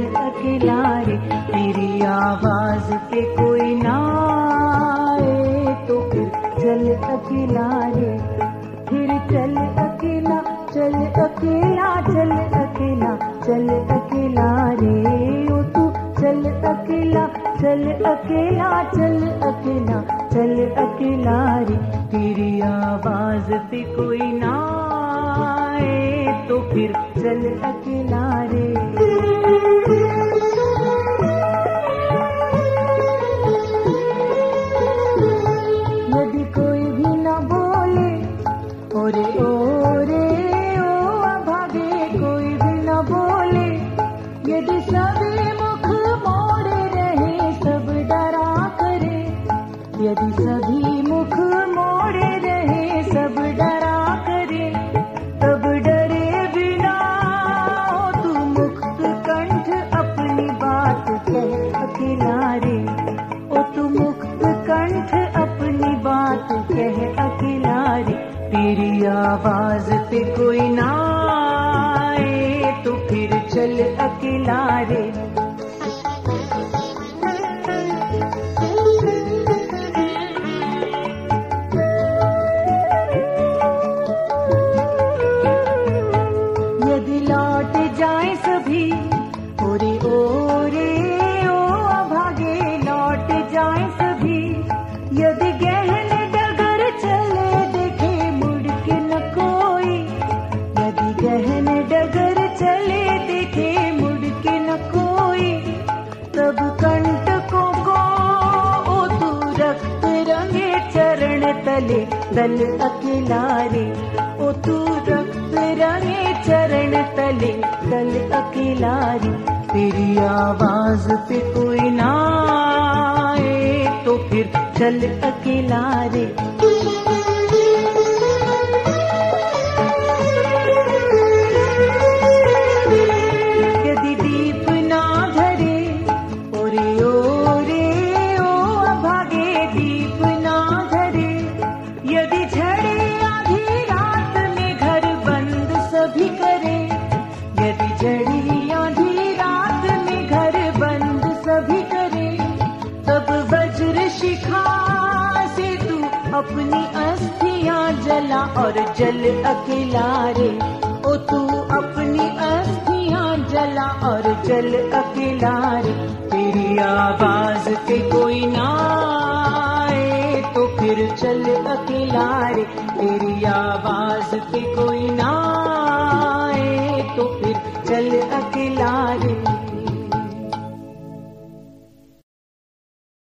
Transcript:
अकेला रे, तेरी आवाज पे कोई ना आए तो फिर चल अकेला रे, फिर चल अकेला, चल अकेला, चल अकेला, चल अकेला रे, ओ तू चल अकेला, चल अकेला, चल अकेला, चल अकेला रे, तेरी आवाज पे कोई ना आए तो फिर चल अकेला रे। यदि कोई भी न बोले ओरे ओरे ओ अभागे, कोई भी न बोले, यदि सभी मुख मोड़े रहे सब डरा करे, यदि सभी मुख मोड़े रहे सब डरा करे, तब डरे बिना हो तू मुक्त कंठ अपनी बात कह अकेला रे, ओ तू मुक्त कंठ अपनी बात कह अकेला रे, तेरी आवाज पे कोई ना आए तो फिर चल अकेला रे। यदि लौट जाए सभी ओरे ओरे ओ अभागे, लौट जाए सभी, यदि गहन डगर चले देखे मुड़ के न कोई, यदि गहन डगर चले देखे मुड़ के न कोई, तब कंटकों को ओ तू रक्त रंगे चरण तले दल अकेला रे, ओ तू रक्त रंगे चरण तले दल अकेला रे, तेरी आवाज पे कोई ना आए तो फिर चल अकेला रे। यदि दीप ना धरे ओरे ओरे ओ अभागे, दीप ना धरे, यदि झड़े आधी रात में घर बंद सभी करे, यदि झड़ी आधी रात में घर बंद सभी करे, तब वज्र शिखा से तू अपनी अस्थियां जला और जल अकेला रे, ओ तू अपनी अस्थियां जला और जल अकेला रे, तेरी आवाज पे कोई ना आए तो फिर चल अकेला रे, तेरी आवाज पे कोई ना आए तो फिर चल अकेला रे।